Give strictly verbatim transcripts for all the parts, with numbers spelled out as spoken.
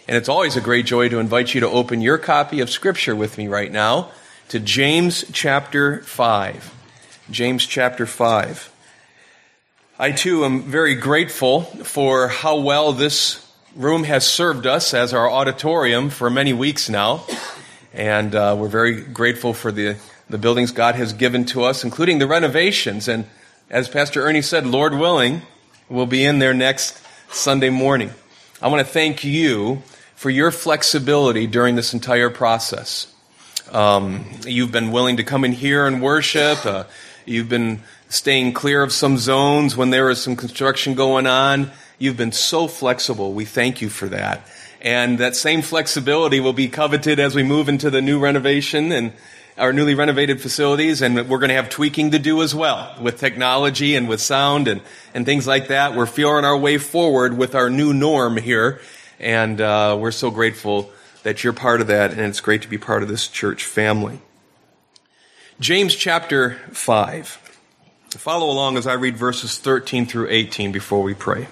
And it's always a great joy to invite you to open your copy of Scripture with me right now to James chapter five. James chapter five. I too am very grateful for how well this room has served us as our auditorium for many weeks now. And uh, we're very grateful for the, the buildings God has given to us, including the renovations. And as Pastor Ernie said, Lord willing, we'll be in there next Sunday morning. I want to thank you for your flexibility during this entire process. Um, you've been willing to come in here and worship. Uh, you've been staying clear of some zones when there is some construction going on. You've been so flexible. We thank you for that. And that same flexibility will be coveted as we move into the new renovation and our newly renovated facilities. And we're going to have tweaking to do as well with technology and with sound and, and things like that. We're feeling our way forward with our new norm here. And uh, we're so grateful that you're part of that, and it's great to be part of this church family. James chapter five. Follow along as I read verses thirteen through eighteen before we pray.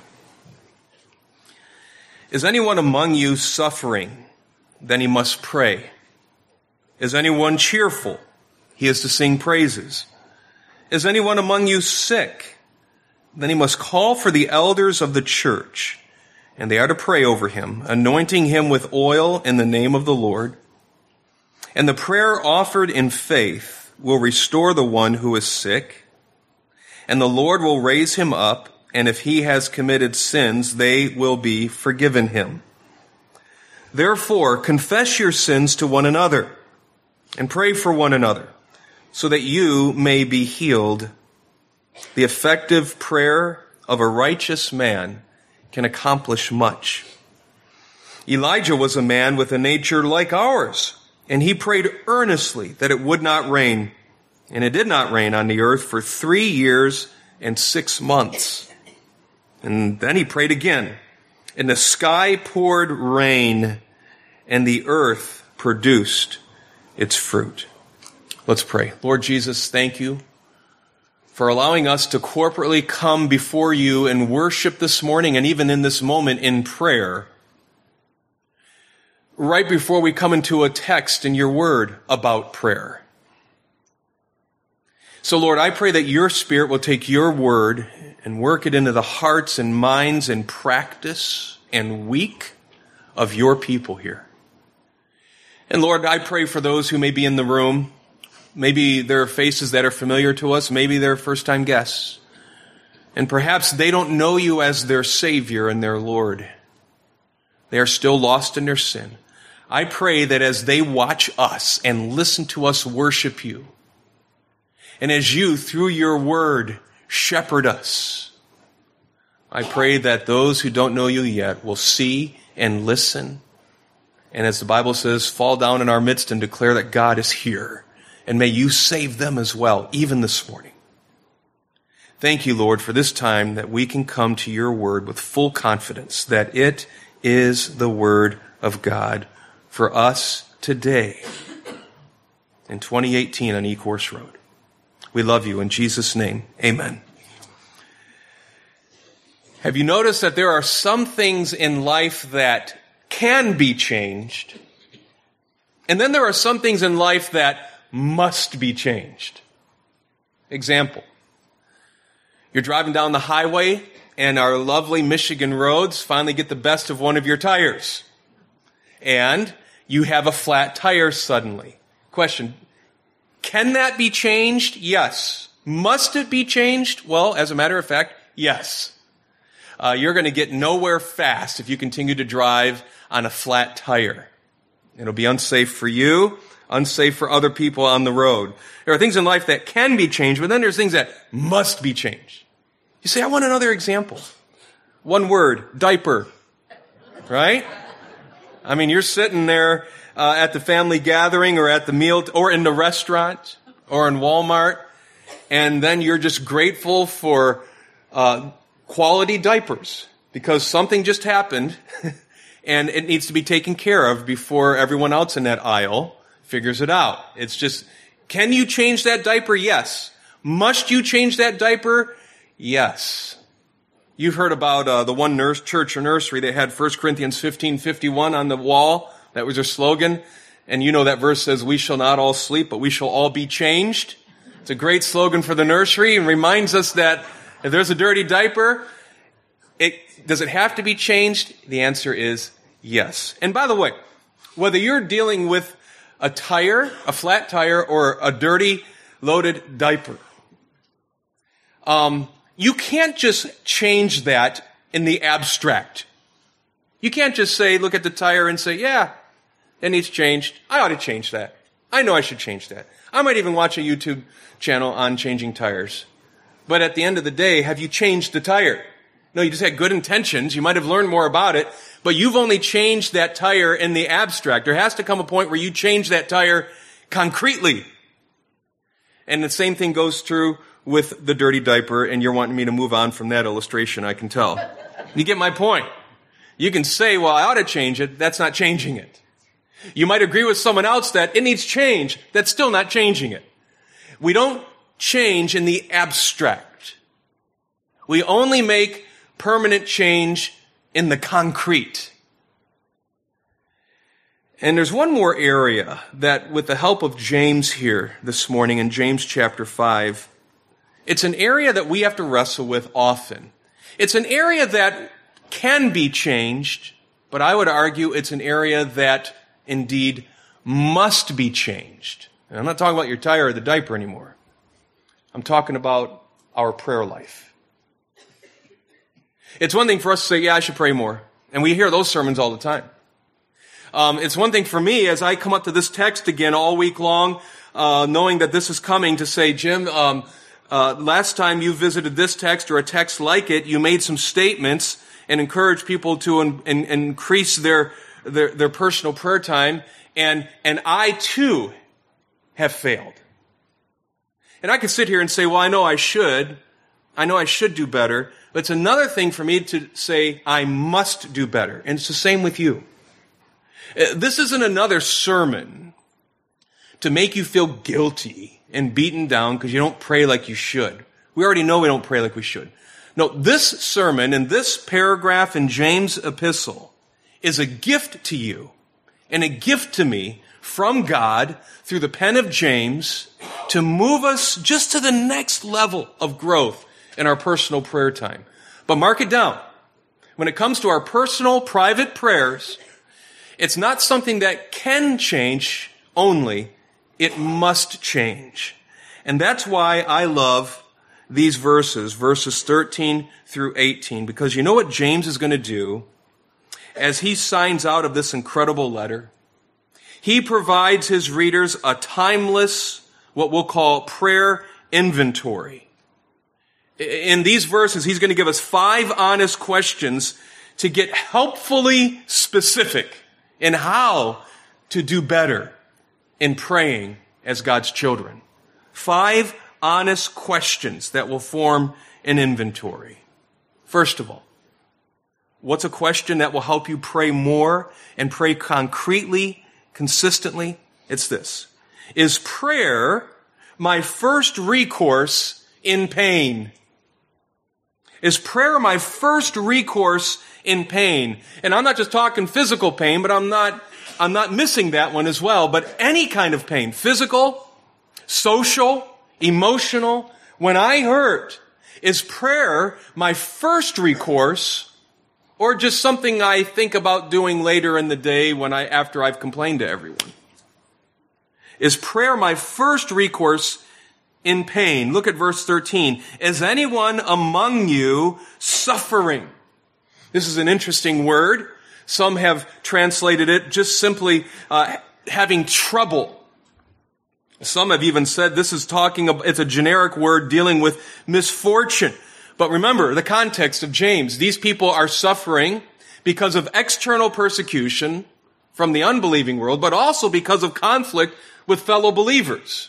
Is anyone among you suffering? Then he must pray. Is anyone cheerful? He is to sing praises. Is anyone among you sick? Then he must call for the elders of the church, and they are to pray over him, anointing him with oil in the name of the Lord. And the prayer offered in faith will restore the one who is sick, and the Lord will raise him up, and if he has committed sins, they will be forgiven him. Therefore, confess your sins to one another, and pray for one another, so that you may be healed. The effective prayer of a righteous man can accomplish much. Elijah was a man with a nature like ours, and he prayed earnestly that it would not rain, and it did not rain on the earth for three years and six months. And then he prayed again, and the sky poured rain, and the earth produced its fruit. Let's pray. Lord Jesus, thank you for allowing us to corporately come before you and worship this morning and even in this moment in prayer, right before we come into a text in your word about prayer. So Lord, I pray that your Spirit will take your word and work it into the hearts and minds and practice and week of your people here. And Lord, I pray for those who may be in the room. Maybe there are faces that are familiar to us. Maybe they're first-time guests. And perhaps they don't know you as their Savior and their Lord. They are still lost in their sin. I pray that as they watch us and listen to us worship you, and as you, through your word, shepherd us, I pray that those who don't know you yet will see and listen, and as the Bible says, fall down in our midst and declare that God is here. And may you save them as well, even this morning. Thank you, Lord, for this time that we can come to your word with full confidence that it is the word of God for us today in twenty eighteen on Ecorse Road. We love you in Jesus' name. Amen. Have you noticed that there are some things in life that can be changed, and then there are some things in life that must be changed? Example. You're driving down the highway and our lovely Michigan roads finally get the best of one of your tires. And you have a flat tire suddenly. Question. Can that be changed? Yes. Must it be changed? Well, as a matter of fact, yes. Uh, you're going to get nowhere fast if you continue to drive on a flat tire. It'll be unsafe for you, unsafe for other people on the road. There are things in life that can be changed, but then there's things that must be changed. You say, I want another example. One word, diaper. Right? I mean, you're sitting there uh, at the family gathering or at the meal, or in the restaurant, or in Walmart, and then you're just grateful for uh, quality diapers because something just happened and it needs to be taken care of before everyone else in that aisle figures it out. It's just, can you change that diaper? Yes. Must you change that diaper? Yes. You've heard about uh, the one nurse, church or nursery that had First Corinthians fifteen fifty-one on the wall. That was their slogan. And you know that verse says, we shall not all sleep, but we shall all be changed. It's a great slogan for the nursery and reminds us that if there's a dirty diaper, it, does it have to be changed? The answer is yes. And by the way, whether you're dealing with a tire, a flat tire, or a dirty, loaded diaper, um, you can't just change that in the abstract. You can't just say, look at the tire and say, yeah, it needs changed. I ought to change that. I know I should change that. I might even watch a YouTube channel on changing tires. But at the end of the day, have you changed the tire? No, you just had good intentions. You might have learned more about it, but you've only changed that tire in the abstract. There has to come a point where you change that tire concretely. And the same thing goes through with the dirty diaper, and you're wanting me to move on from that illustration, I can tell. You get my point. You can say, well, I ought to change it. That's not changing it. You might agree with someone else that it needs change. That's still not changing it. We don't change in the abstract. We only make permanent change in the concrete. And there's one more area that, with the help of James here this morning in James chapter five, it's an area that we have to wrestle with often. It's an area that can be changed, but I would argue it's an area that indeed must be changed. And I'm not talking about your tire or the diaper anymore. I'm talking about our prayer life. It's one thing for us to say, yeah, I should pray more. And we hear those sermons all the time. Um, it's one thing for me as I come up to this text again all week long, uh, knowing that this is coming, to say, Jim, um, uh, last time you visited this text or a text like it, you made some statements and encouraged people to in, in, increase their, their their personal prayer time, and and I too have failed. And I could sit here and say, well, I know I should. I know I should do better. But it's another thing for me to say, I must do better. And it's the same with you. This isn't another sermon to make you feel guilty and beaten down because you don't pray like you should. We already know we don't pray like we should. No, this sermon and this paragraph in James' epistle is a gift to you and a gift to me from God through the pen of James to move us just to the next level of growth in our personal prayer time. But mark it down. When it comes to our personal, private prayers, it's not something that can change only. It must change. And that's why I love these verses, verses thirteen through eighteen, because you know what James is going to do as he signs out of this incredible letter? He provides his readers a timeless, what we'll call prayer inventory. In these verses, he's going to give us five honest questions to get helpfully specific in how to do better in praying as God's children. Five honest questions that will form an inventory. First of all, what's a question that will help you pray more and pray concretely, consistently? It's this. Is prayer my first recourse in pain? Is prayer my first recourse in pain? And I'm not just talking physical pain, but I'm not, I'm not missing that one as well. But any kind of pain, physical, social, emotional, when I hurt, is prayer my first recourse, or just something I think about doing later in the day when I, after I've complained to everyone? Is prayer my first recourse in pain? Look at verse thirteen. Is anyone among you suffering? This is an interesting word. Some have translated it just simply uh, having trouble. Some have even said this is talking about, it's a generic word dealing with misfortune. But remember the context of James. These people are suffering because of external persecution from the unbelieving world, but also because of conflict with fellow believers.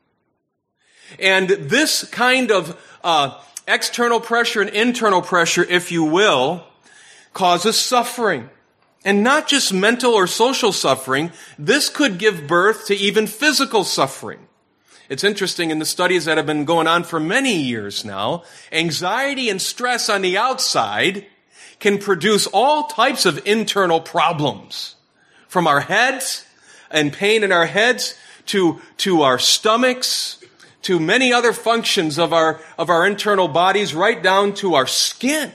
And this kind of uh, external pressure and internal pressure, if you will, causes suffering. And not just mental or social suffering. This could give birth to even physical suffering. It's interesting in the studies that have been going on for many years now, anxiety and stress on the outside can produce all types of internal problems. From our heads and pain in our heads to, to our stomachs, to many other functions of our, of our internal bodies, right down to our skin.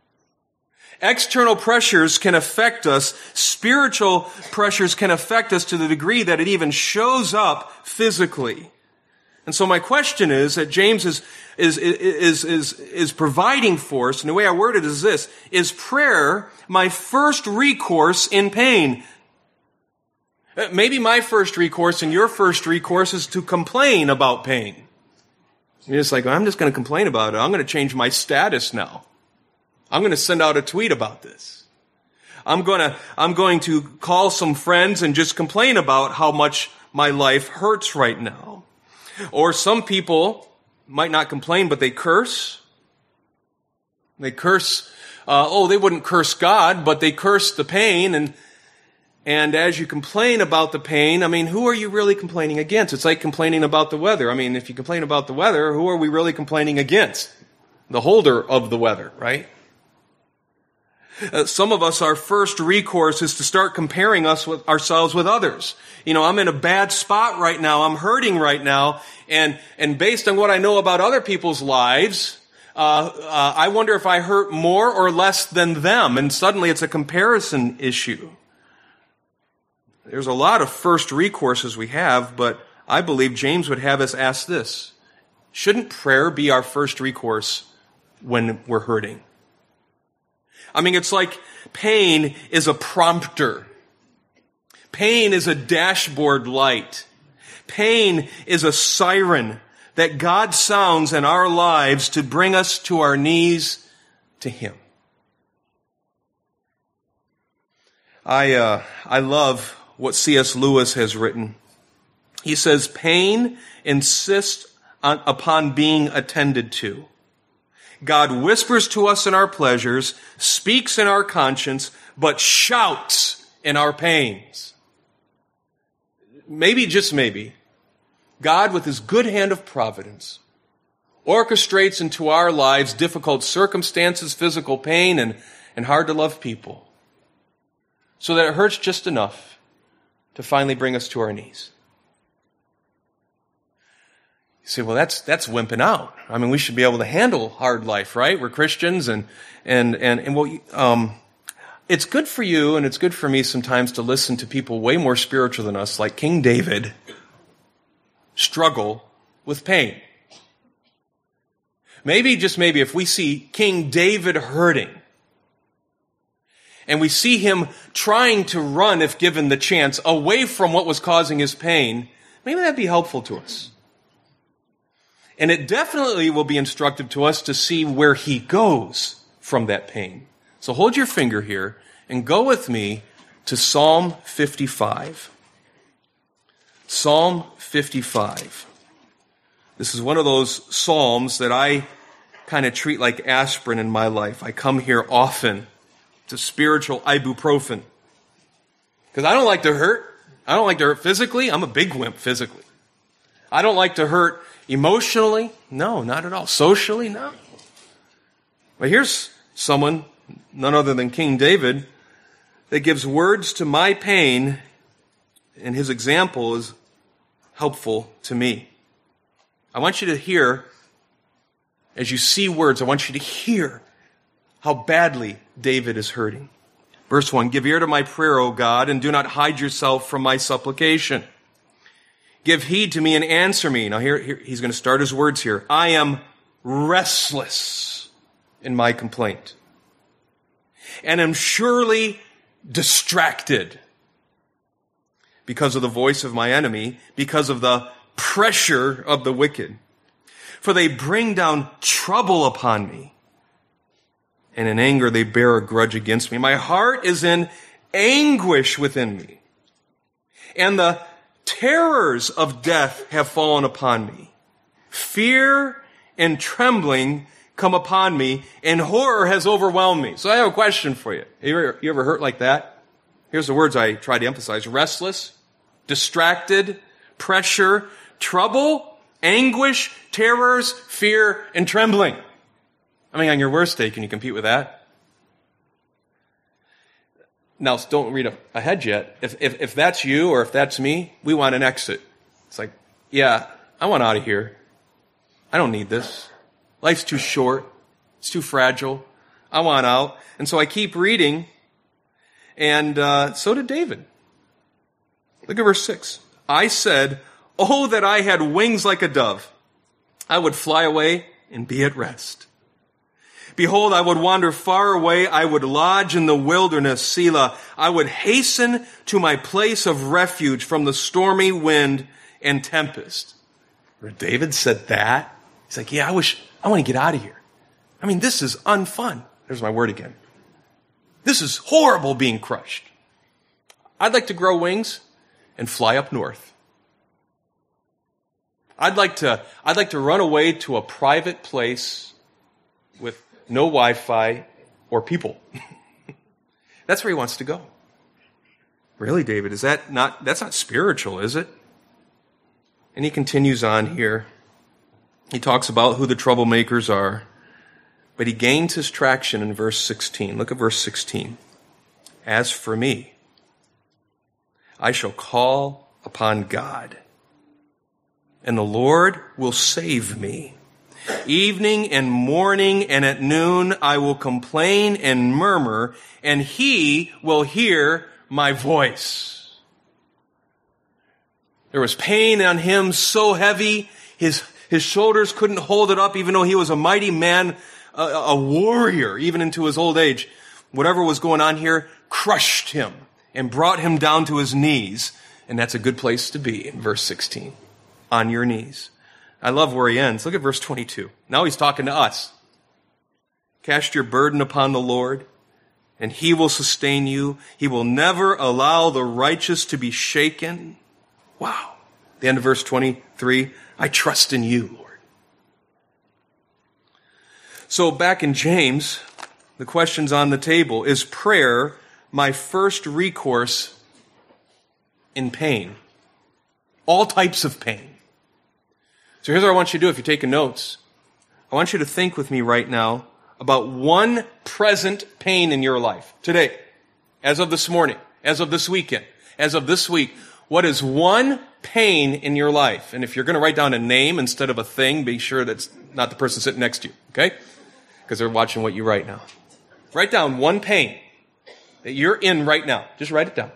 External pressures can affect us. Spiritual pressures can affect us to the degree that it even shows up physically. And so my question is that James is, is, is, is, is providing for us, and the way I word it is this: is prayer my first recourse in pain? Maybe my first recourse and your first recourse is to complain about pain. You're just like, I'm just going to complain about it. I'm going to change my status now. I'm going to send out a tweet about this. I'm going to, I'm going to call some friends and just complain about how much my life hurts right now. Or some people might not complain, but they curse. They curse, uh, oh, they wouldn't curse God, but they curse the pain. And, and as you complain about the pain, I mean, who are you really complaining against? It's like complaining about the weather. I mean, if you complain about the weather, who are we really complaining against? The holder of the weather, right? Uh, some of us, our first recourse is to start comparing us with ourselves with others. You know, I'm in a bad spot right now. I'm hurting right now. And, and based on what I know about other people's lives, uh, uh, I wonder if I hurt more or less than them. And suddenly it's a comparison issue. There's a lot of first recourses we have, but I believe James would have us ask this: shouldn't prayer be our first recourse when we're hurting? I mean, it's like pain is a prompter. Pain is a dashboard light. Pain is a siren that God sounds in our lives to bring us to our knees to Him. I, uh, I love what C S Lewis has written. He says, pain insists on, upon being attended to. God whispers to us in our pleasures, speaks in our conscience, but shouts in our pains. Maybe, just maybe, God, with His good hand of providence, orchestrates into our lives difficult circumstances, physical pain, and, and hard-to-love people, so that it hurts just enough to finally bring us to our knees. You say, well, that's that's wimping out. I mean, we should be able to handle hard life, right? We're Christians, and and and and well, um, it's good for you, and it's good for me sometimes to listen to people way more spiritual than us, like King David, struggle with pain. Maybe, just maybe, if we see King David hurting, and we see him trying to run, if given the chance, away from what was causing his pain, maybe that'd be helpful to us. And it definitely will be instructive to us to see where he goes from that pain. So hold your finger here and go with me to Psalm fifty-five. Psalm fifty-five. This is one of those psalms that I kind of treat like aspirin in my life. I come here often to spiritual ibuprofen. Because I don't like to hurt. I don't like to hurt physically. I'm a big wimp physically. I don't like to hurt emotionally? No, not at all. Socially? No. But here's someone, none other than King David, that gives words to my pain, and his example is helpful to me. I want you to hear, as you see words, I want you to hear how badly David is hurting. Verse one, give ear to my prayer, O God, and do not hide yourself from my supplication. Give heed to me and answer me. Now here, here he's going to start his words here. I am restless in my complaint, and am surely distracted because of the voice of my enemy, because of the pressure of the wicked. For they bring down trouble upon me, and in anger they bear a grudge against me. My heart is in anguish within me, and the terrors of death have fallen upon me. Fear and trembling come upon me, and horror has overwhelmed me. So I have a question for you. You ever, you ever hurt like that? Here's the words I try to emphasize. Restless, distracted, pressure, trouble. Anguish, terrors, fear, and trembling. I mean, on your worst day, can you compete with that? Now, don't read ahead yet. If, if, if that's you or if that's me, we want an exit. It's like, yeah, I want out of here. I don't need this. Life's too short. It's too fragile. I want out. And so I keep reading, and uh, so did David. Look at verse six. I said, oh, that I had wings like a dove. I would fly away and be at rest. Behold, I would wander far away. I would lodge in the wilderness, Selah. I would hasten to my place of refuge from the stormy wind and tempest. Where David said that, he's like, yeah, I wish, I want to get out of here. I mean, this is unfun. There's my word again. This is horrible being crushed. I'd like to grow wings and fly up north. I'd like to, I'd like to run away to a private place with no Wi-Fi or people. That's where he wants to go. Really, David, is that not, that's not spiritual, is it? And he continues on here. He talks about who the troublemakers are. But he gains his traction in verse sixteen. Look at verse sixteen. As for me, I shall call upon God, and the Lord will save me. Evening and morning and at noon I will complain and murmur, and he will hear my voice. There was pain on him so heavy, his, his shoulders couldn't hold it up, even though he was a mighty man, a, a warrior, even into his old age. Whatever was going on here crushed him and brought him down to his knees. And that's a good place to be in verse sixteen. On your knees. I love where he ends. Look at verse twenty-two. Now he's talking to us. Cast your burden upon the Lord, and he will sustain you. He will never allow the righteous to be shaken. Wow. The end of verse twenty-three. I trust in you, Lord. So back in James, the question's on the table. Is prayer my first recourse in pain? All types of pain. So here's what I want you to do if you're taking notes. I want you to think with me right now about one present pain in your life today, as of this morning, as of this weekend, as of this week. What is one pain in your life? And if you're going to write down a name instead of a thing, be sure that's not the person sitting next to you, okay? Because they're watching what you write now. Write down one pain that you're in right now. Just write it down.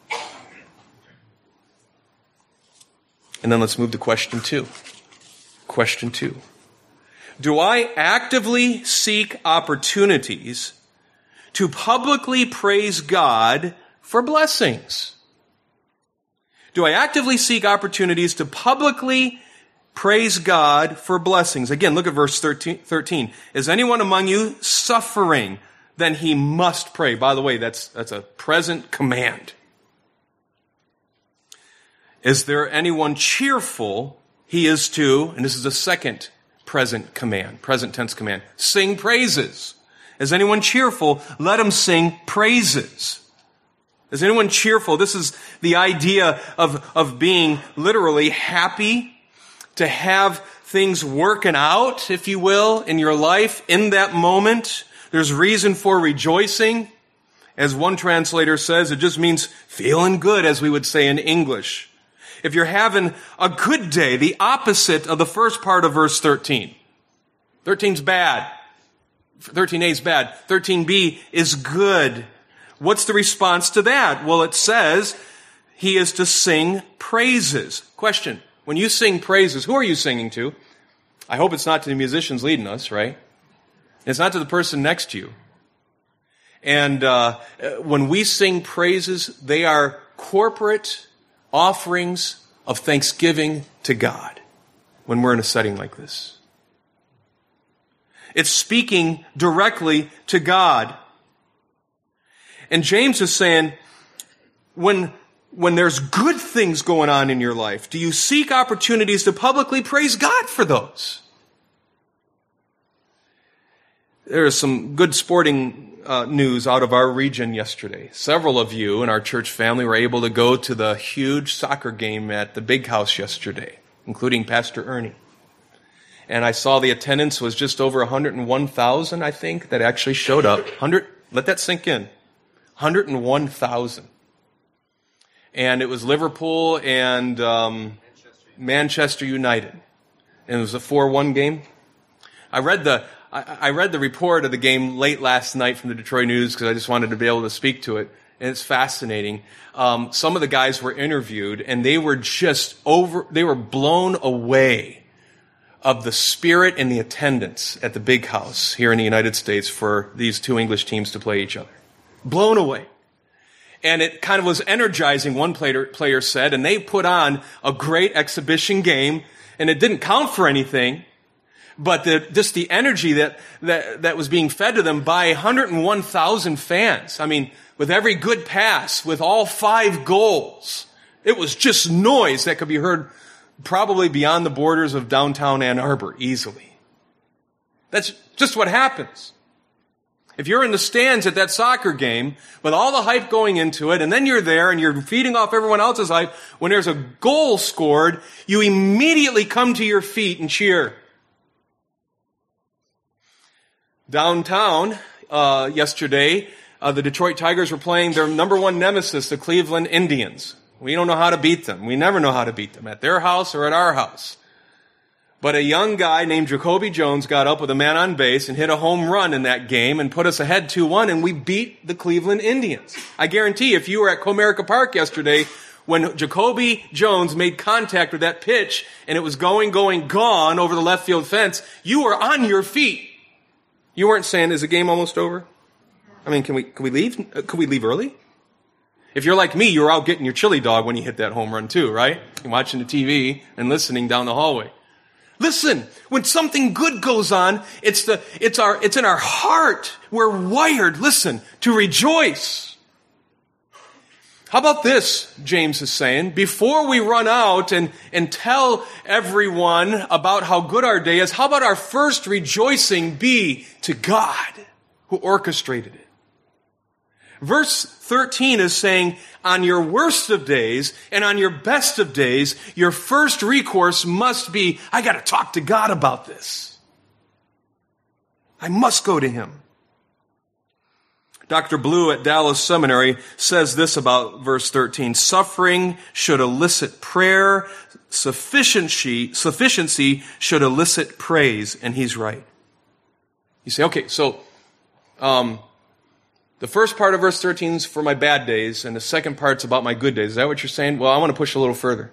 And then let's move to question two. Question two. Do I actively seek opportunities to publicly praise God for blessings? Do I actively seek opportunities to publicly praise God for blessings? Again, look at verse thirteen. Is anyone among you suffering? Then he must pray. By the way, that's, that's a present command. Is there anyone cheerful? He is to, and this is a second present command, present tense command, sing praises. Is anyone cheerful? Let him sing praises. Is anyone cheerful? This is the idea of, of being literally happy, to have things working out, if you will, in your life in that moment. There's reason for rejoicing. As one translator says, it just means feeling good, as we would say in English. If you're having a good day, the opposite of the first part of verse thirteen. thirteen's bad. thirteen A is bad. thirteen B is good. What's the response to that? Well, it says he is to sing praises. Question, when you sing praises, who are you singing to? I hope it's not to the musicians leading us, right? It's not to the person next to you. And uh, when we sing praises, they are corporate offerings of thanksgiving to God when we're in a setting like this. It's speaking directly to God. And James is saying, when, when there's good things going on in your life, do you seek opportunities to publicly praise God for those? There is some good sporting uh, news out of our region yesterday. Several of you in our church family were able to go to the huge soccer game at the Big House yesterday. including Pastor Ernie. And I saw the attendance was just over one hundred one thousand, I think, that actually showed up. one hundred, let that sink in. one hundred one thousand. And it was Liverpool and um, Manchester United. And it was a four one game. I read the I, I read the report of the game late last night from the Detroit News because I just wanted to be able to speak to it. And it's fascinating. Um, some of the guys were interviewed, and they were just over, they were blown away of the spirit and the attendance at the Big House here in the United States for these two English teams to play each other. Blown away. And it kind of was energizing, one player, player said, and they put on a great exhibition game, and it didn't count for anything, but the, just the energy that, that, that was being fed to them by one hundred one thousand fans. I mean, with every good pass, with all five goals, it was just noise that could be heard probably beyond the borders of downtown Ann Arbor easily. That's just what happens. If you're in the stands at that soccer game with all the hype going into it, and then you're there and you're feeding off everyone else's hype, when there's a goal scored, you immediately come to your feet and cheer. Downtown, uh, yesterday, uh, the Detroit Tigers were playing their number one nemesis, the Cleveland Indians. We don't know how to beat them. We never know how to beat them, at their house or at our house. But a young guy named Jacoby Jones got up with a man on base and hit a home run in that game and put us ahead two one, and we beat the Cleveland Indians. I guarantee if you were at Comerica Park yesterday when Jacoby Jones made contact with that pitch and it was going, going, gone over the left field fence, you were on your feet. You weren't saying, is the game almost over? I mean, can we, can we leave? Uh, can we leave early? If you're like me, you're out getting your chili dog when you hit that home run too, right? You're watching the T V and listening down the hallway. Listen, when something good goes on, it's the, it's our, it's in our heart. We're wired, listen, to rejoice. How about this, James is saying, before we run out and, and tell everyone about how good our day is, how about our first rejoicing be to God who orchestrated it? Verse thirteen is saying, on your worst of days and on your best of days, your first recourse must be, I got to talk to God about this. I must go to Him. Doctor Blue at Dallas Seminary says this about verse thirteen. Suffering should elicit prayer. Sufficiency, sufficiency should elicit praise. And he's right. You say, okay, so um, the first part of verse thirteen is for my bad days, and the second part's about my good days. Is that what you're saying? Well, I want to push a little further.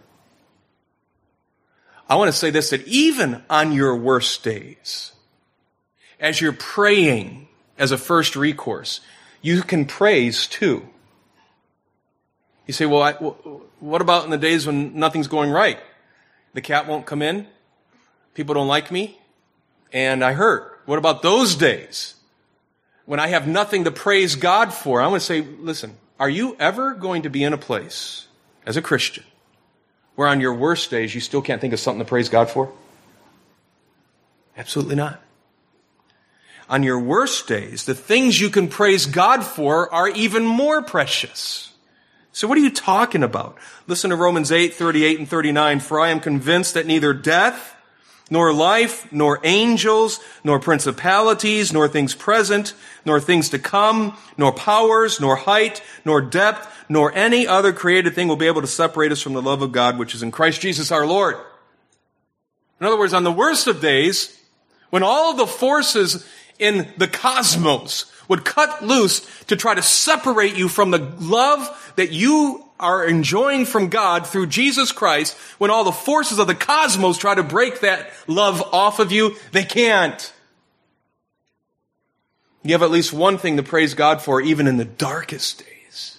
I want to say this, that even on your worst days, as you're praying as a first recourse, you can praise too. You say, well, I, what about in the days when nothing's going right? The cat won't come in, people don't like me, and I hurt. What about those days when I have nothing to praise God for? I want to say, listen, are you ever going to be in a place as a Christian where on your worst days you still can't think of something to praise God for? Absolutely not. On your worst days, the things you can praise God for are even more precious. So what are you talking about? Listen to Romans eight, thirty-eight and thirty-nine. For I am convinced that neither death, nor life, nor angels, nor principalities, nor things present, nor things to come, nor powers, nor height, nor depth, nor any other created thing will be able to separate us from the love of God, which is in Christ Jesus our Lord. In other words, on the worst of days, when all of the forces in the cosmos would cut loose to try to separate you from the love that you are enjoying from God through Jesus Christ, when all the forces of the cosmos try to break that love off of you, they can't. You have at least one thing to praise God for, even in the darkest days.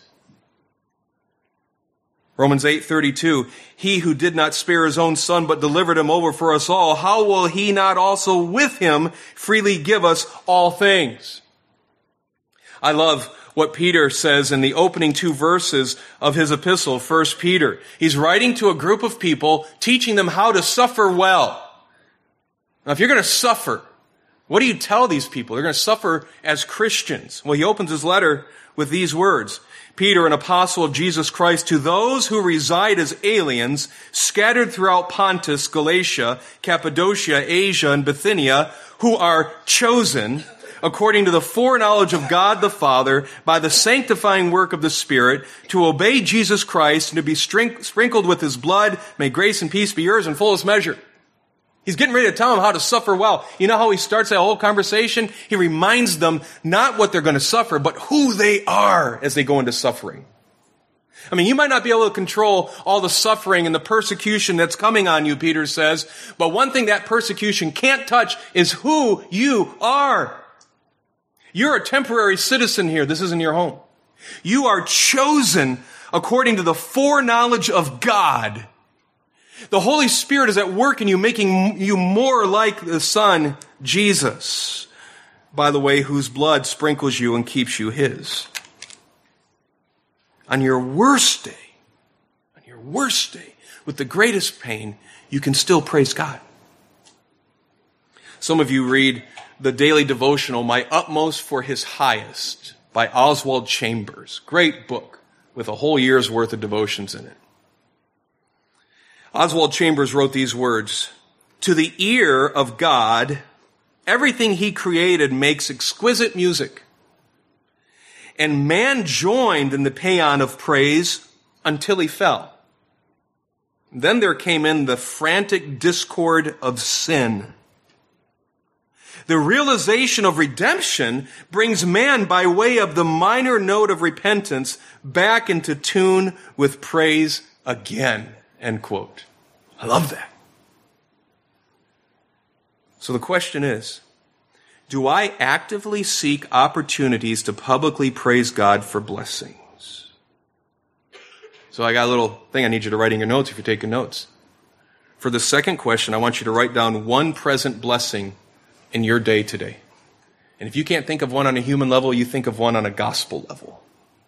Romans eight thirty-two, he who did not spare his own son, but delivered him over for us all, how will he not also with him freely give us all things? I love what Peter says in the opening two verses of his epistle, First Peter. He's writing to a group of people, teaching them how to suffer well. Now, if you're going to suffer, What do you tell these people? They're going to suffer as Christians. Well, he opens his letter with these words. Peter, an apostle of Jesus Christ, to those who reside as aliens, scattered throughout Pontus, Galatia, Cappadocia, Asia, and Bithynia, who are chosen according to the foreknowledge of God the Father, by the sanctifying work of the Spirit, to obey Jesus Christ and to be sprinkled with his blood, may grace and peace be yours in fullest measure. He's getting ready to tell them how to suffer well. You know how he starts that whole conversation? He reminds them not what they're going to suffer, but who they are as they go into suffering. I mean, you might not be able to control all the suffering and the persecution that's coming on you, Peter says, but one thing that persecution can't touch is who you are. You're a temporary citizen here. This isn't your home. You are chosen according to the foreknowledge of God. The Holy Spirit is at work in you, making you more like the Son, Jesus, by the way, whose blood sprinkles you and keeps you his. On your worst day, on your worst day, with the greatest pain, you can still praise God. Some of you read the daily devotional, My Utmost for His Highest, by Oswald Chambers. Great book with a whole year's worth of devotions in it. Oswald Chambers wrote these words, to the ear of God, everything he created makes exquisite music. And man joined in the paean of praise until he fell. Then there came in the frantic discord of sin. The realization of redemption brings man by way of the minor note of repentance back into tune with praise again. End quote. I love that. So the question is, do I actively seek opportunities to publicly praise God for blessings? So I got a little thing I need you to write in your notes if you're taking notes. For the second question, I want you to write down one present blessing in your day today. And if you can't think of one on a human level, you think of one on a gospel level.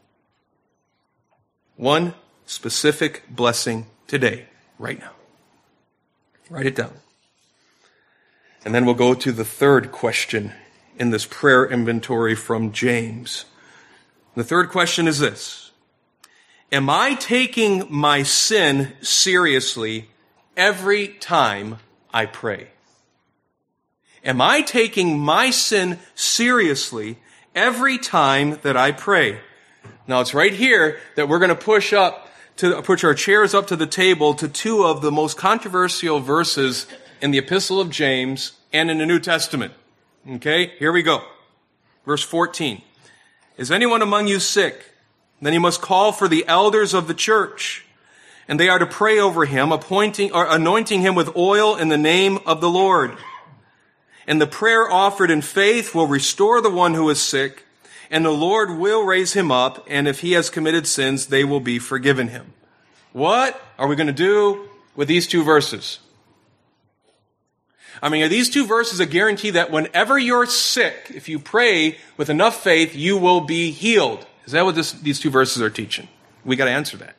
One specific blessing today, right now. Write it down. And then we'll go to the third question in this prayer inventory from James. The third question is this. Am I taking my sin seriously every time I pray? Am I taking my sin seriously every time that I pray? Now it's right here that we're going to push up to push our chairs up to the table to two of the most controversial verses in the Epistle of James and in the New Testament. Okay, here we go. Verse fourteen. Is anyone among you sick? Then you must call for the elders of the church, and they are to pray over him, appointing or anointing him with oil in the name of the Lord. And the prayer offered in faith will restore the one who is sick, and the Lord will raise him up, and if he has committed sins, they will be forgiven him. What are we going to do with these two verses? I mean, are these two verses a guarantee that whenever you're sick, if you pray with enough faith, you will be healed? Is that what this, these two verses are teaching? We got to answer that.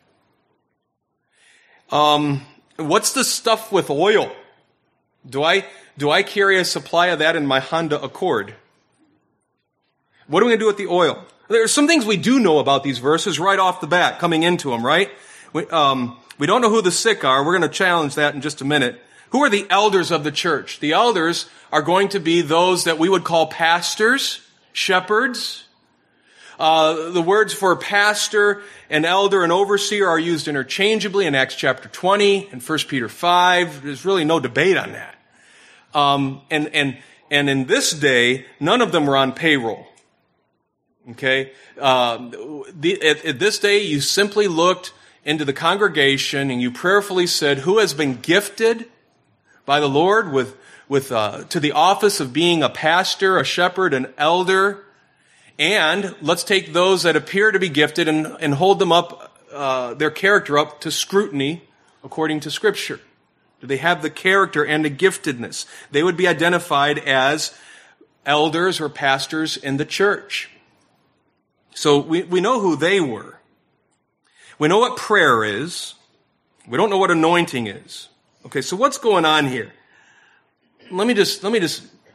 Um, what's the stuff with oil? Do I do I carry a supply of that in my Honda Accord? What are we going to do with the oil? There are some things we do know about these verses right off the bat, coming into them, right? We, um, we don't know who the sick are. We're going to challenge that in just a minute. Who are the elders of the church? The elders are going to be those that we would call pastors, shepherds. Uh, the words for pastor and elder and overseer are used interchangeably in Acts chapter twenty and First Peter five. There's really no debate on that. Um, and, and, and in this day, none of them were on payroll. Okay? Uh, the, at, at this day, you simply looked into the congregation and you prayerfully said, who has been gifted by the Lord with, with, uh, to the office of being a pastor, a shepherd, an elder? And let's take those that appear to be gifted and, and hold them up, uh, their character up to scrutiny according to Scripture. Do they have the character and the giftedness? They would be identified as elders or pastors in the church. So we, we know who they were. We know what prayer is. We don't know what anointing is. Okay, so what's going on here? Let me just, let me just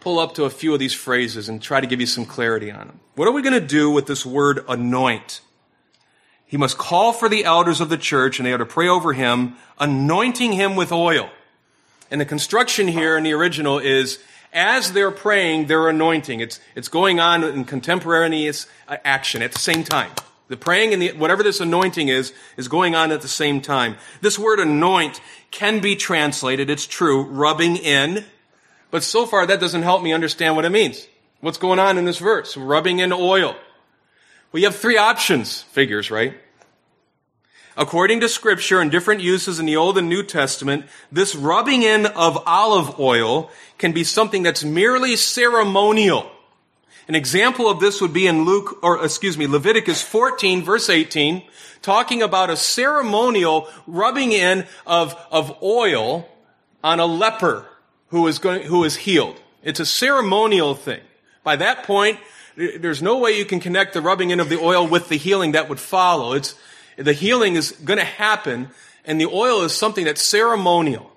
pull up to a few of these phrases and try to give you some clarity on them. What are we going to do with this word anoint? He must call for the elders of the church, and they are to pray over him, anointing him with oil. And the construction here in the original is, as they're praying, they're anointing. It's, it's going on in contemporaneous action at the same time. The praying and the, whatever this anointing is, is going on at the same time. This word anoint can be translated, it's true, rubbing in. But so far, that doesn't help me understand what it means. What's going on in this verse? Rubbing in oil. We have three options, figures, right? According to Scripture and different uses in the Old and New Testament, this rubbing in of olive oil can be something that's merely ceremonial. An example of this would be in Luke, or excuse me, Leviticus fourteen, verse eighteen, talking about a ceremonial rubbing in of, of oil on a leper who is going, who is healed. It's a ceremonial thing. By that point, there's no way you can connect the rubbing in of the oil with the healing that would follow. It's, the healing is going to happen, and the oil is something that's ceremonial.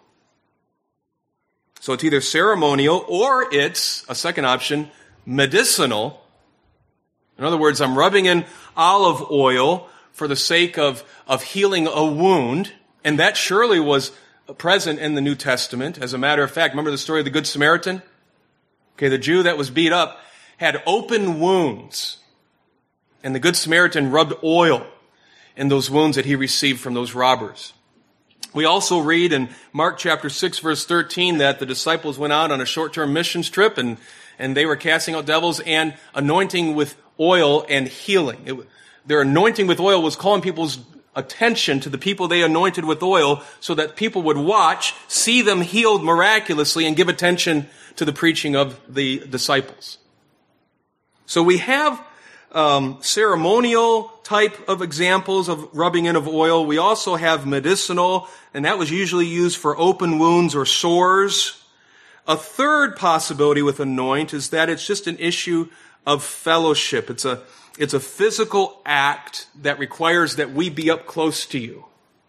So it's either ceremonial or it's, a second option, medicinal. In other words, I'm rubbing in olive oil for the sake of, of healing a wound, and that surely was present in the New Testament. As a matter of fact, remember the story of the Good Samaritan? Okay, the Jew that was beat up had open wounds, and the Good Samaritan rubbed oil in those wounds that he received from those robbers. We also read in Mark chapter six, verse thirteen, that the disciples went out on a short-term missions trip, and, and they were casting out devils and anointing with oil and healing. It, their anointing with oil was calling people's attention to the people they anointed with oil so that people would watch, see them healed miraculously, and give attention to the preaching of the disciples. So we have um, ceremonial type of examples of rubbing in of oil. We also have medicinal, and that was usually used for open wounds or sores. A third possibility with anoint is that it's just an issue of fellowship. It's a, it's a physical act that requires that we be up close to you.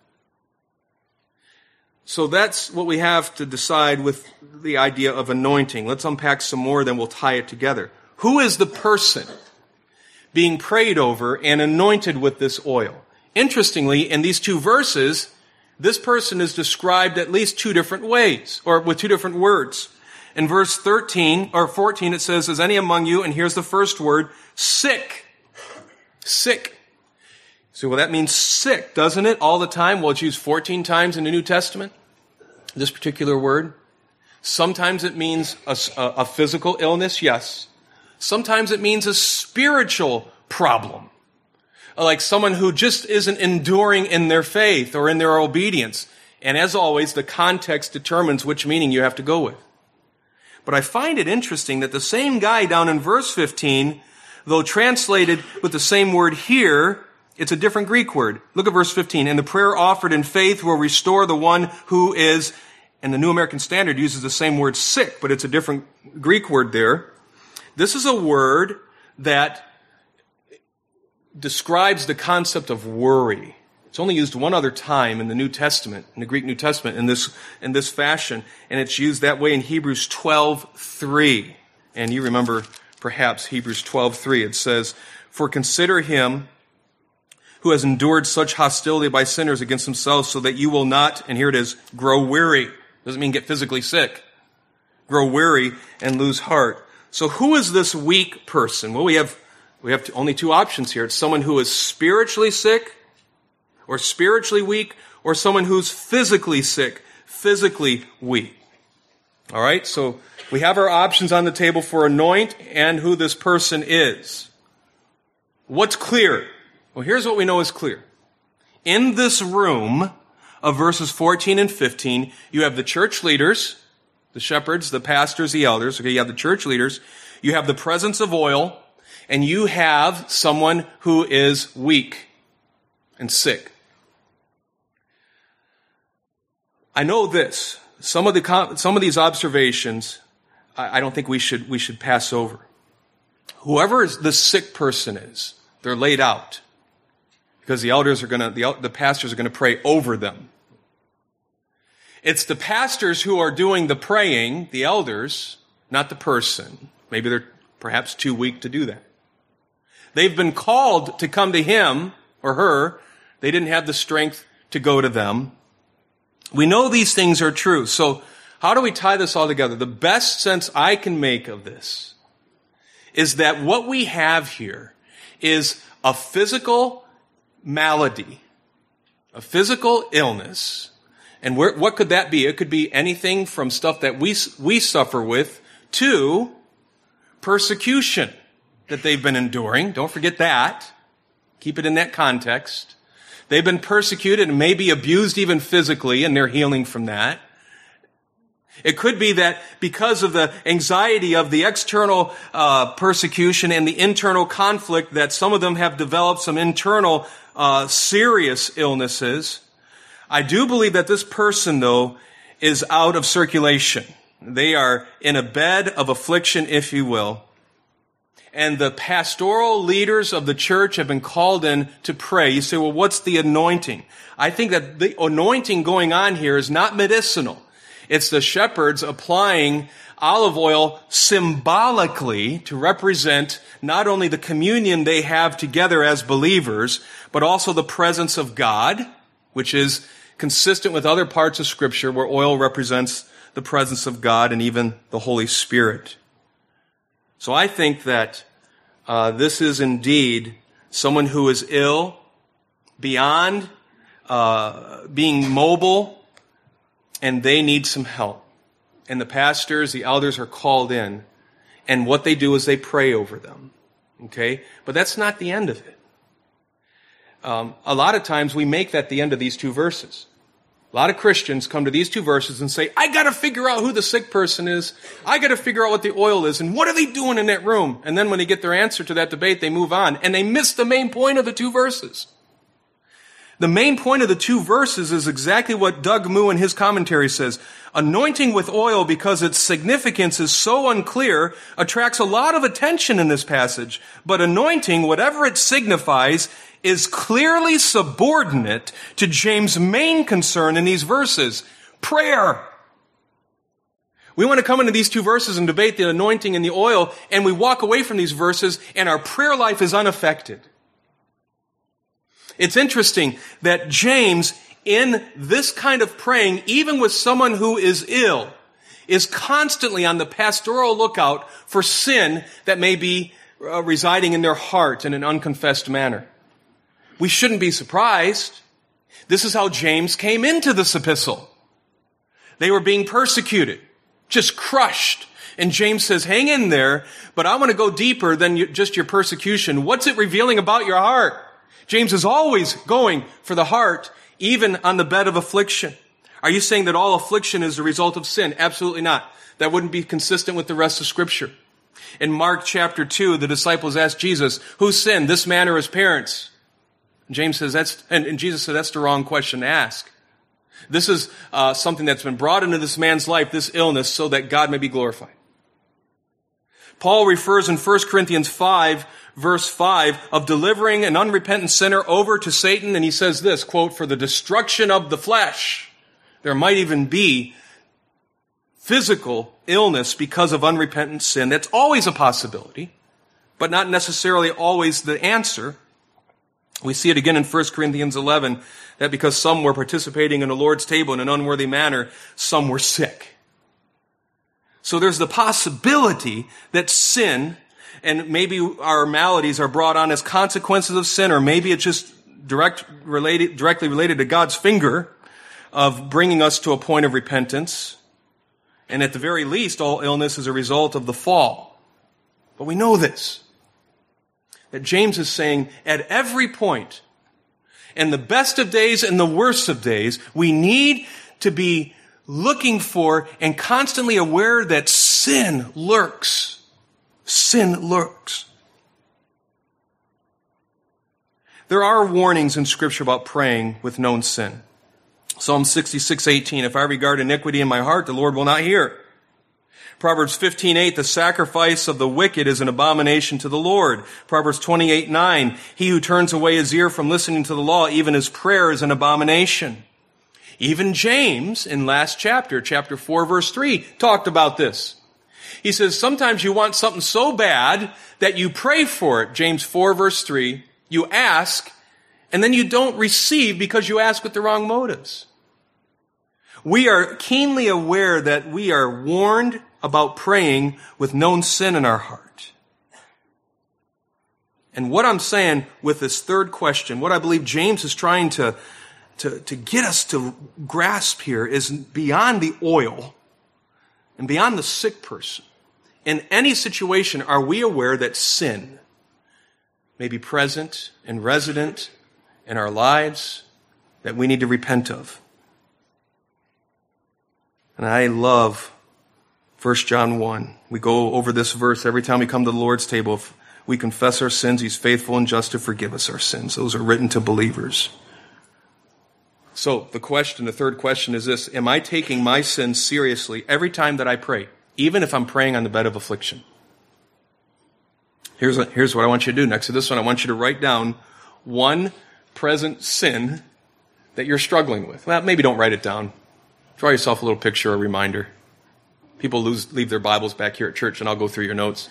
So that's what we have to decide with the idea of anointing. Let's unpack some more, then we'll tie it together. Who is the person being prayed over and anointed with this oil? Interestingly, in these two verses, this person is described at least two different ways, or with two different words. In verse thirteen or fourteen, it says, "Is any among you," and here's the first word, sick. Sick. So, well, that means sick, doesn't it? All the time. Well, it's used fourteen times in the New Testament, this particular word. Sometimes it means a, a physical illness, yes. Sometimes it means a spiritual problem, like someone who just isn't enduring in their faith or in their obedience. And as always, the context determines which meaning you have to go with. But I find it interesting that the same guy down in verse fifteen, though translated with the same word here, it's a different Greek word. Look at verse fifteen. "And the prayer offered in faith will restore the one who is," and the New American Standard uses the same word sick, but it's a different Greek word there. This is a word that describes the concept of worry. It's only used one other time in the New Testament, in the Greek New Testament, in this, in this fashion, and it's used that way in Hebrews twelve three. And you remember perhaps Hebrews twelve three. It says, "For consider him who has endured such hostility by sinners against himself, so that you will not," and here it is, "grow weary." Doesn't mean get physically sick. "Grow weary and lose heart." So who is this weak person? Well, we have we have only two options here. It's someone who is spiritually sick or spiritually weak, or someone who's physically sick, physically weak. All right, so we have our options on the table for anoint and who this person is. What's clear? Well, here's what we know is clear. In this room of verses fourteen and fifteen, you have the church leaders, the shepherds, the pastors, the elders. Okay, you have the church leaders. You have the presence of oil, and you have someone who is weak and sick. I know this. Some of the some of these observations, I don't think we should we should pass over. Whoever the sick person is, they're laid out because the elders are going to the the pastors are going to pray over them. It's the pastors who are doing the praying, the elders, not the person. Maybe they're perhaps too weak to do that. They've been called to come to him or her. They didn't have the strength to go to them. We know these things are true. So how do we tie this all together? The best sense I can make of this is that what we have here is a physical malady, a physical illness. And where, what could that be? It could be anything from stuff that we, we suffer with to persecution that they've been enduring. Don't forget that. Keep it in that context. They've been persecuted and maybe abused even physically, and they're healing from that. It could be that because of the anxiety of the external uh, persecution and the internal conflict, that some of them have developed some internal uh, serious illnesses. I do believe that this person, though, is out of circulation. They are in a bed of affliction, if you will. And the pastoral leaders of the church have been called in to pray. You say, well, what's the anointing? I think that the anointing going on here is not medicinal. It's the shepherds applying olive oil symbolically to represent not only the communion they have together as believers, but also the presence of God, which is consistent with other parts of Scripture where oil represents the presence of God and even the Holy Spirit. So I think that uh, this is indeed someone who is ill, beyond uh, being mobile, and they need some help. And the pastors, the elders are called in, and what they do is they pray over them. Okay? But that's not the end of it. Um, a lot of times we make that the end of these two verses. A lot of Christians come to these two verses and say, I gotta figure out who the sick person is. I gotta figure out what the oil is, and what are they doing in that room? And then when they get their answer to that debate, they move on, and they miss the main point of the two verses. The main point of the two verses is exactly what Doug Moo in his commentary says. Anointing with oil, because its significance is so unclear, attracts a lot of attention in this passage. But anointing, whatever it signifies, is clearly subordinate to James' main concern in these verses, prayer. We want to come into these two verses and debate the anointing and the oil, and we walk away from these verses, and our prayer life is unaffected. It's interesting that James, in this kind of praying, even with someone who is ill, is constantly on the pastoral lookout for sin that may be uh, residing in their heart in an unconfessed manner. We shouldn't be surprised. This is how James came into this epistle. They were being persecuted, just crushed. And James says, hang in there, but I want to go deeper than you, just your persecution. What's it revealing about your heart? James is always going for the heart, even on the bed of affliction. Are you saying that all affliction is the result of sin? Absolutely not. That wouldn't be consistent with the rest of Scripture. In Mark chapter two, the disciples asked Jesus, who sinned, this man or his parents? James says that's, and, and Jesus said that's the wrong question to ask. This is uh, something that's been brought into this man's life, this illness, so that God may be glorified. Paul refers in First Corinthians five, verse five, of delivering an unrepentant sinner over to Satan, and he says this, quote, for the destruction of the flesh. There might even be physical illness because of unrepentant sin. That's always a possibility, but not necessarily always the answer. We see it again in First Corinthians eleven, that because some were participating in the Lord's table in an unworthy manner, some were sick. So there's the possibility that sin, and maybe our maladies are brought on as consequences of sin, or maybe it's just direct related, directly related to God's finger of bringing us to a point of repentance. And at the very least, all illness is a result of the fall. But we know this. That James is saying at every point, in the best of days and the worst of days, we need to be looking for and constantly aware that sin lurks. Sin lurks. There are warnings in Scripture about praying with known sin. Psalm sixty-six eighteen, if I regard iniquity in my heart, the Lord will not hear. Proverbs fifteen eight, the sacrifice of the wicked is an abomination to the Lord. Proverbs twenty-eight nine, he who turns away his ear from listening to the law, even his prayer is an abomination. Even James, in last chapter, chapter four, verse three, talked about this. He says, sometimes you want something so bad that you pray for it. James four, verse three. You ask, and then you don't receive because you ask with the wrong motives. We are keenly aware that we are warned about praying with known sin in our heart. And what I'm saying with this third question, what I believe James is trying to, to, to get us to grasp here is beyond the oil and beyond the sick person. In any situation, are we aware that sin may be present and resident in our lives that we need to repent of? And I love First John one. We go over this verse every time we come to the Lord's table. If we confess our sins, He's faithful and just to forgive us our sins. Those are written to believers. So the question, the third question is this: am I taking my sins seriously every time that I pray, even if I'm praying on the bed of affliction? Here's what, here's what I want you to do. Next to this one, I want you to write down one present sin that you're struggling with. Well, maybe don't write it down. Draw yourself a little picture, a reminder. People lose, leave their Bibles back here at church, and I'll go through your notes.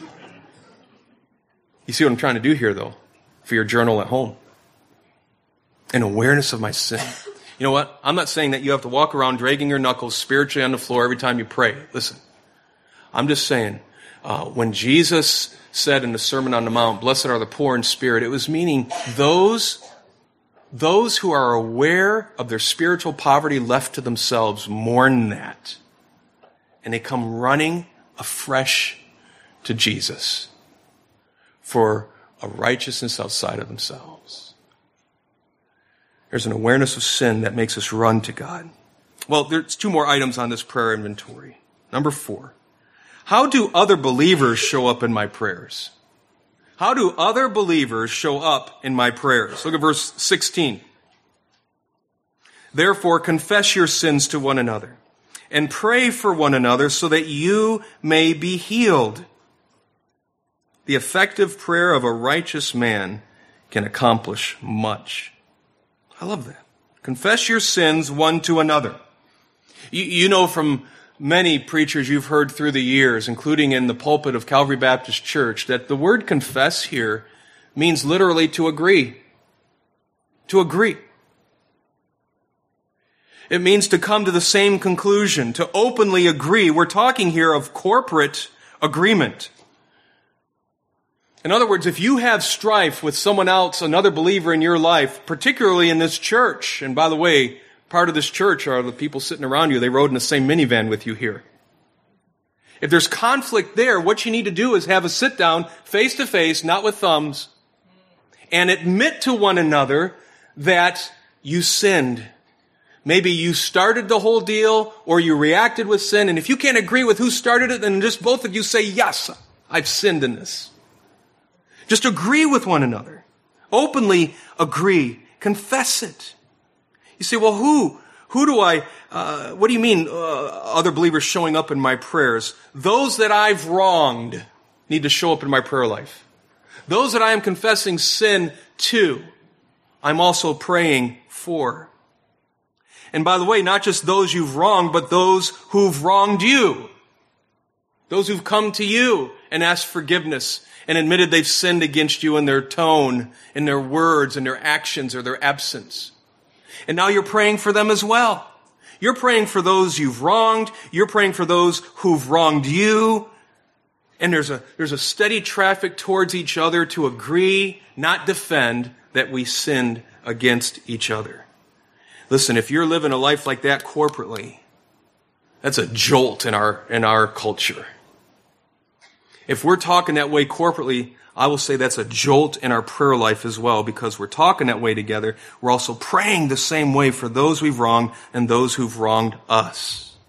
You see what I'm trying to do here, though, for your journal at home. An awareness of my sin. You know what? I'm not saying that you have to walk around dragging your knuckles spiritually on the floor every time you pray. Listen, I'm just saying, uh, when Jesus said in the Sermon on the Mount, blessed are the poor in spirit, it was meaning those, those who are aware of their spiritual poverty left to themselves mourn that. And they come running afresh to Jesus for a righteousness outside of themselves. There's an awareness of sin that makes us run to God. Well, there's two more items on this prayer inventory. Number four, how do other believers show up in my prayers? How do other believers show up in my prayers? Look at verse sixteen. Therefore, confess your sins to one another and pray for one another so that you may be healed. The effective prayer of a righteous man can accomplish much. I love that. Confess your sins one to another. You, you know from many preachers you've heard through the years, including in the pulpit of Calvary Baptist Church, that the word confess here means literally to agree. To agree. It means to come to the same conclusion, to openly agree. We're talking here of corporate agreement. In other words, if you have strife with someone else, another believer in your life, particularly in this church, and by the way, part of this church are the people sitting around you, they rode in the same minivan with you here. If there's conflict there, what you need to do is have a sit down, face to face, not with thumbs, and admit to one another that you sinned. Maybe you started the whole deal, or you reacted with sin, and if you can't agree with who started it, then just both of you say, yes, I've sinned in this. Just agree with one another. Openly agree. Confess it. You say, well, who? Who do I, uh, what do you mean, uh, other believers showing up in my prayers? Those that I've wronged need to show up in my prayer life. Those that I am confessing sin to, I'm also praying for. And by the way, not just those you've wronged, but those who've wronged you. Those who've come to you and asked forgiveness and admitted they've sinned against you in their tone, in their words, in their actions, or their absence. And now you're praying for them as well. You're praying for those you've wronged. You're praying for those who've wronged you. And there's a, there's a steady traffic towards each other to agree, not defend, that we sinned against each other. Listen, if you're living a life like that corporately, that's a jolt in our, in our culture. If we're talking that way corporately, I will say that's a jolt in our prayer life as well, because we're talking that way together. We're also praying the same way for those we've wronged and those who've wronged us.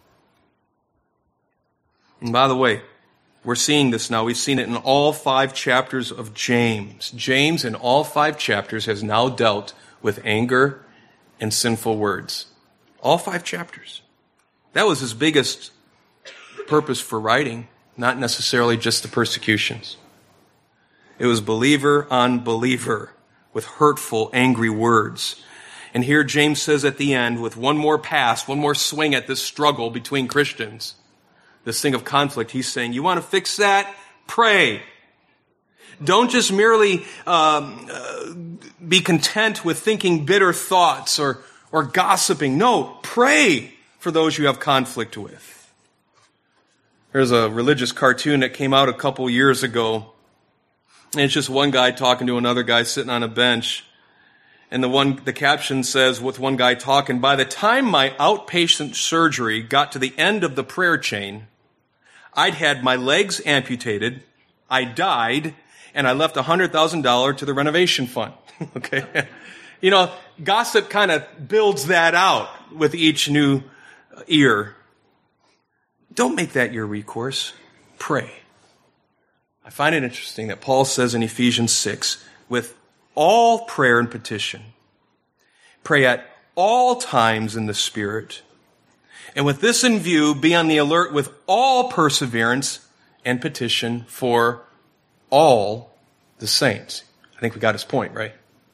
And by the way, we're seeing this now. We've seen it in all five chapters of James. James in all five chapters has now dealt with anger and sinful words. All five chapters. That was his biggest purpose for writing. Not necessarily just the persecutions. It was believer on believer with hurtful, angry words. And here James says at the end, with one more pass, one more swing at this struggle between Christians, this thing of conflict, he's saying, you want to fix that? Pray. Don't just merely um, uh, be content with thinking bitter thoughts or, or gossiping. No, pray for those you have conflict with. There's a religious cartoon that came out a couple years ago. And it's just one guy talking to another guy sitting on a bench. And the one, the caption says, with one guy talking, by the time my outpatient surgery got to the end of the prayer chain, I'd had my legs amputated, I died, and I left one hundred thousand dollars to the renovation fund. Okay? You know, gossip kind of builds that out with each new ear. Don't make that your recourse. Pray. I find it interesting that Paul says in Ephesians six, with all prayer and petition, pray at all times in the Spirit, and with this in view, be on the alert with all perseverance and petition for all the saints. I think we got his point, right?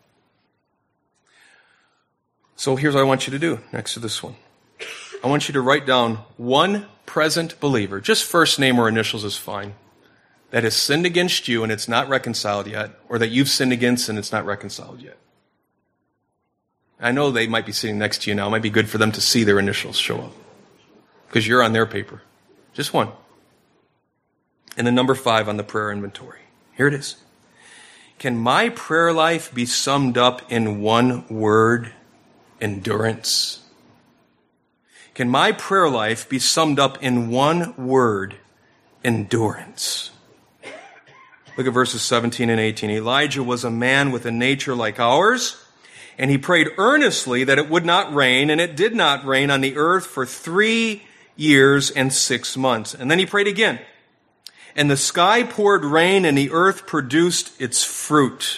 So here's what I want you to do next to this one. I want you to write down one present believer, just first name or initials is fine, that has sinned against you and it's not reconciled yet, or that you've sinned against and it's not reconciled yet. I know they might be sitting next to you now. It might be good for them to see their initials show up, because you're on their paper. Just one. And then number five on the prayer inventory. Here it is. Can my prayer life be summed up in one word? Endurance. Can my prayer life be summed up in one word? Endurance. Look at verses seventeen and eighteen. Elijah was a man with a nature like ours, and he prayed earnestly that it would not rain, and it did not rain on the earth for three years and six months. And then he prayed again. And the sky poured rain, and the earth produced its fruit.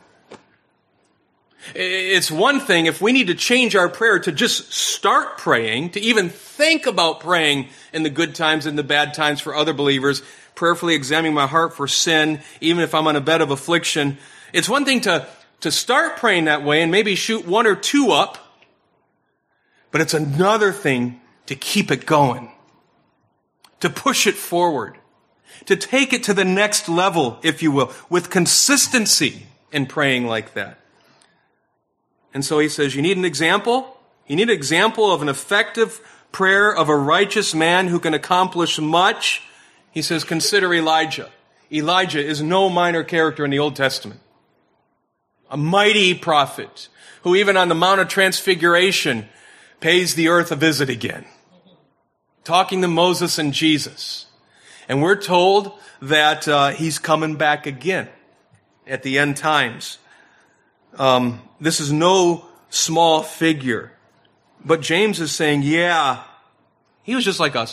It's one thing if we need to change our prayer to just start praying, to even think about praying in the good times and the bad times for other believers, prayerfully examining my heart for sin, even if I'm on a bed of affliction. It's one thing to, to start praying that way and maybe shoot one or two up, but it's another thing to keep it going, to push it forward, to take it to the next level, if you will, with consistency in praying like that. And so he says, you need an example? You need an example of an effective prayer of a righteous man who can accomplish much? He says, consider Elijah. Elijah is no minor character in the Old Testament. A mighty prophet who even on the Mount of Transfiguration pays the earth a visit again. Talking to Moses and Jesus. And we're told that uh, he's coming back again at the end times. Um, this is no small figure. But James is saying, yeah, he was just like us.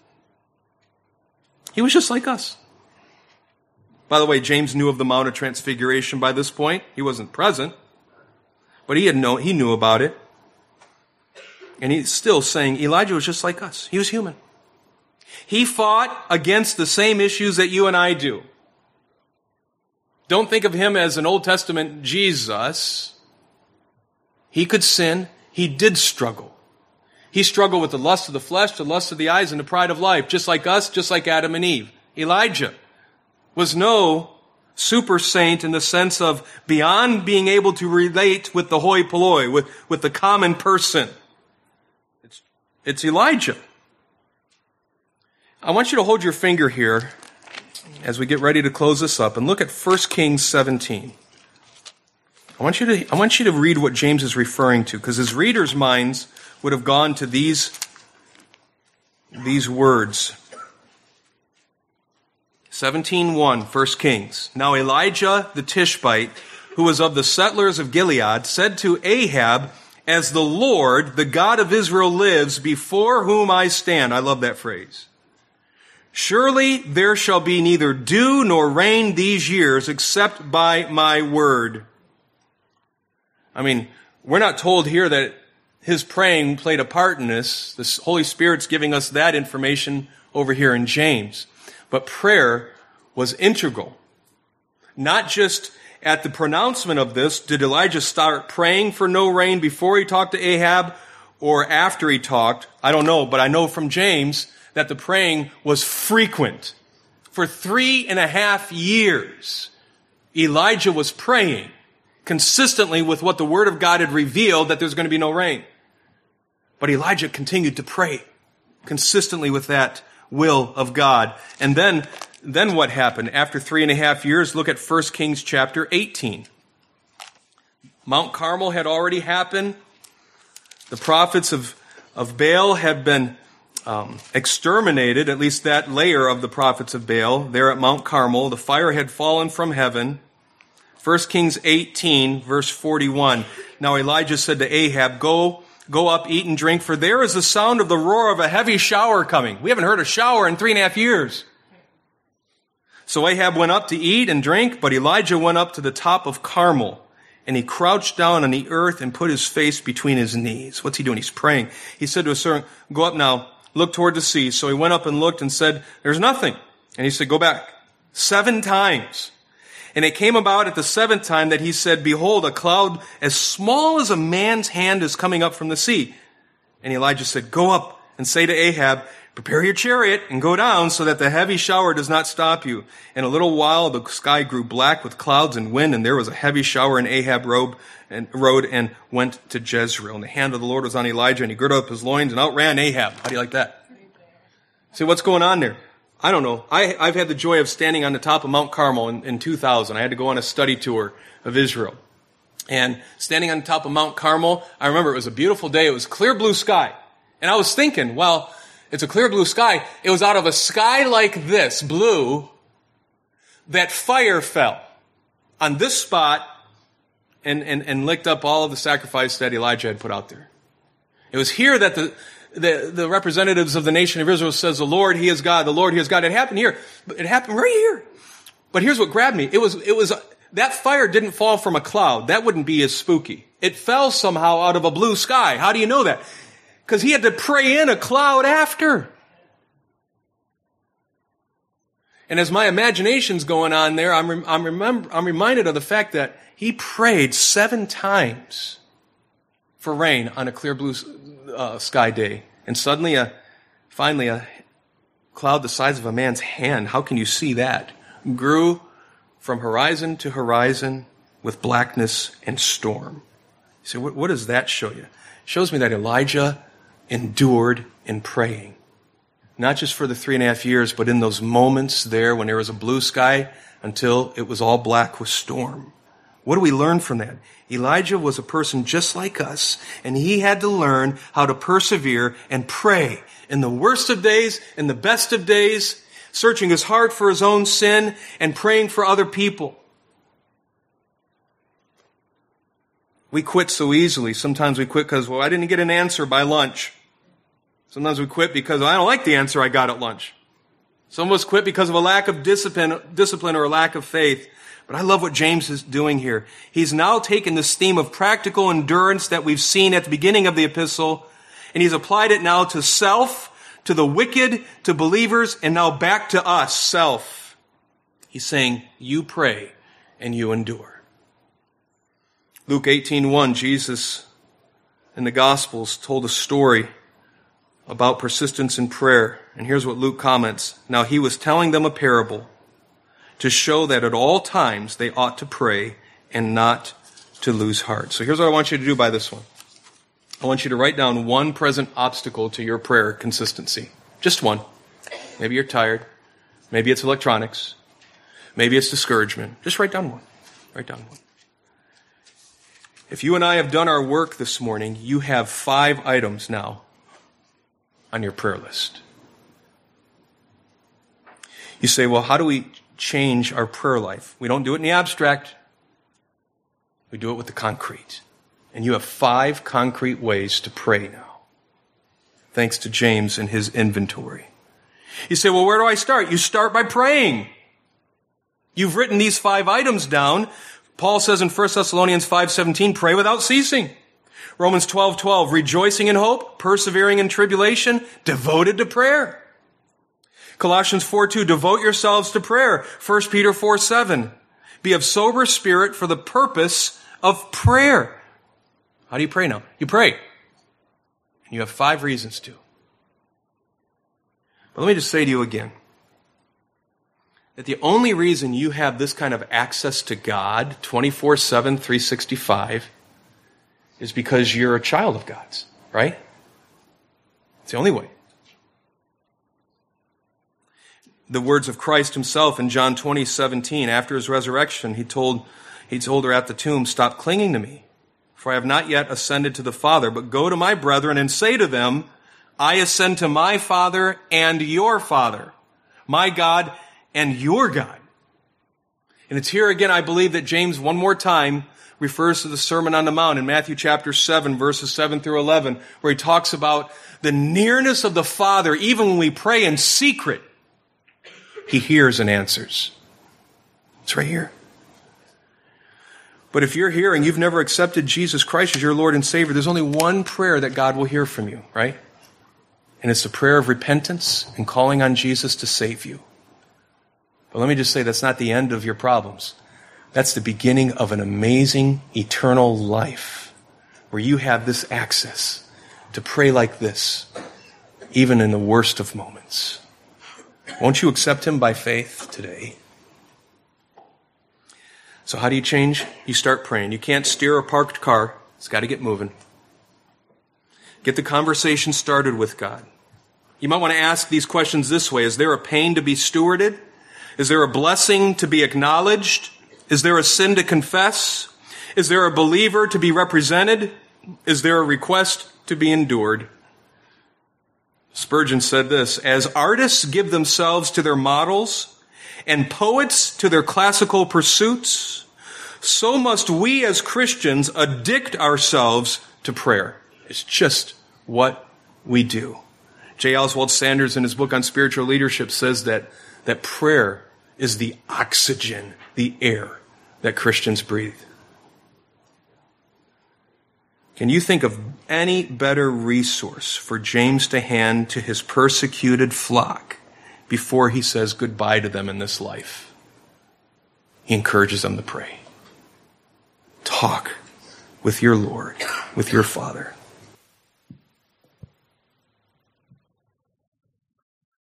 He was just like us. By the way, James knew of the Mount of Transfiguration by this point. He wasn't present, but he had known, he knew about it. And he's still saying Elijah was just like us. He was human. He fought against the same issues that you and I do. Don't think of him as an Old Testament Jesus. He could sin. He did struggle. He struggled with the lust of the flesh, the lust of the eyes, and the pride of life, just like us, just like Adam and Eve. Elijah was no super saint in the sense of beyond being able to relate with the hoi polloi, with, with the common person. It's, it's Elijah. I want you to hold your finger here as we get ready to close this up and look at First Kings seventeen. I want you to, I want you to read what James is referring to, because his readers' minds would have gone to these, these words. seventeen one, First Kings. Now Elijah the Tishbite, who was of the settlers of Gilead, said to Ahab, as the Lord, the God of Israel lives, before whom I stand. I love that phrase. Surely there shall be neither dew nor rain these years except by my word. I mean, we're not told here that his praying played a part in this. The Holy Spirit's giving us that information over here in James. But prayer was integral. Not just at the pronouncement of this, did Elijah start praying for no rain before he talked to Ahab or after he talked? I don't know, but I know from James that the praying was frequent. For three and a half years, Elijah was praying consistently with what the Word of God had revealed, that there's going to be no rain. But Elijah continued to pray consistently with that will of God. And then, then what happened? After three and a half years, look at First Kings chapter eighteen. Mount Carmel had already happened. The prophets of, of Baal had been um, exterminated, at least that layer of the prophets of Baal, there at Mount Carmel. The fire had fallen from heaven. First Kings eighteen, verse forty-one. Now Elijah said to Ahab, Go, go up, eat and drink, for there is the sound of the roar of a heavy shower coming. We haven't heard a shower in three and a half years. So Ahab went up to eat and drink, but Elijah went up to the top of Carmel, and he crouched down on the earth and put his face between his knees. What's he doing? He's praying. He said to his servant, Go up now, look toward the sea. So he went up and looked and said, There's nothing. And he said, Go back. Seven times. And it came about at the seventh time that he said, Behold, a cloud as small as a man's hand is coming up from the sea. And Elijah said, Go up and say to Ahab, Prepare your chariot and go down so that the heavy shower does not stop you. In a little while the sky grew black with clouds and wind, and there was a heavy shower, and Ahab rode and, rode and went to Jezreel. And the hand of the Lord was on Elijah, and he girded up his loins and outran Ahab. How do you like that? See, what's going on there? I don't know. I, I've had the joy of standing on the top of Mount Carmel in, in two thousand. I had to go on a study tour of Israel. And standing on the top of Mount Carmel, I remember it was a beautiful day. It was clear blue sky. And I was thinking, well, it's a clear blue sky. It was out of a sky like this, blue, that fire fell on this spot and, and, and licked up all of the sacrifice that Elijah had put out there. It was here that the The, the representatives of the nation of Israel says, the Lord, He is God, the Lord, He is God. It happened here. It happened right here. But here's what grabbed me. It was, it was, that fire didn't fall from a cloud. That wouldn't be as spooky. It fell somehow out of a blue sky. How do you know that? Because he had to pray in a cloud after. And as my imagination's going on there, I'm, rem- I'm remember, I'm reminded of the fact that he prayed seven times for rain on a clear blue uh, sky day. And suddenly, a, finally, a cloud the size of a man's hand, how can you see that, grew from horizon to horizon with blackness and storm. You say, what, what does that show you? It shows me that Elijah endured in praying. Not just for the three and a half years, but in those moments there when there was a blue sky until it was all black with storm. What do we learn from that? Elijah was a person just like us, and he had to learn how to persevere and pray in the worst of days, in the best of days, searching his heart for his own sin and praying for other people. We quit so easily. Sometimes we quit because, well, I didn't get an answer by lunch. Sometimes we quit because well, I don't like the answer I got at lunch. Some of us quit because of a lack of discipline, discipline or a lack of faith. But I love what James is doing here. He's now taken this theme of practical endurance that we've seen at the beginning of the epistle, and he's applied it now to self, to the wicked, to believers, and now back to us, self. He's saying, you pray and you endure. Luke eighteen one, Jesus in the Gospels told a story about persistence in prayer. And here's what Luke comments. Now he was telling them a parable to show that at all times they ought to pray and not to lose heart. So here's what I want you to do by this one. I want you to write down one present obstacle to your prayer consistency. Just one. Maybe you're tired. Maybe it's electronics. Maybe it's discouragement. Just write down one. Write down one. If you and I have done our work this morning, you have five items now on your prayer list. You say, well, how do we change our prayer life? We don't do it in the abstract. We do it with the concrete. And you have five concrete ways to pray now, thanks to James and his inventory. You say, well, where do I start? You start by praying. You've written these five items down. Paul says in First Thessalonians five seventeen, pray without ceasing. Romans twelve twelve, rejoicing in hope, persevering in tribulation, devoted to prayer. Colossians four two, devote yourselves to prayer. First Peter four seven, be of sober spirit for the purpose of prayer. How do you pray now? You pray. And you have five reasons to. But let me just say to you again, that the only reason you have this kind of access to God twenty-four seven, three sixty-five is because you're a child of God's, right? It's the only way. The words of Christ himself in John twenty seventeen, after his resurrection, he told, he told her at the tomb, "Stop clinging to me, for I have not yet ascended to the Father, but go to my brethren and say to them, I ascend to my Father and your Father, my God and your God." And it's here again, I believe, that James one more time refers to the Sermon on the Mount in Matthew chapter seven, verses seven through eleven, where he talks about the nearness of the Father. Even when we pray in secret, he hears and answers. It's right here. But if you're here and you've never accepted Jesus Christ as your Lord and Savior, there's only one prayer that God will hear from you, right? And it's a prayer of repentance and calling on Jesus to save you. But let me just say, that's not the end of your problems. That's the beginning of an amazing eternal life where you have this access to pray like this, even in the worst of moments. Won't you accept him by faith today? So how do you change? You start praying. You can't steer a parked car. It's got to get moving. Get the conversation started with God. You might want to ask these questions this way. Is there a pain to be stewarded? Is there a blessing to be acknowledged? Is there a sin to confess? Is there a believer to be represented? Is there a request to be endured? Spurgeon said this, "As artists give themselves to their models and poets to their classical pursuits, so must we as Christians addict ourselves to prayer." It's just what we do. J. Oswald Sanders, in his book on spiritual leadership, says that, that prayer is the oxygen, the air that Christians breathe. Can you think of any better resource for James to hand to his persecuted flock before he says goodbye to them in this life? He encourages them to pray. Talk with your Lord, with your Father.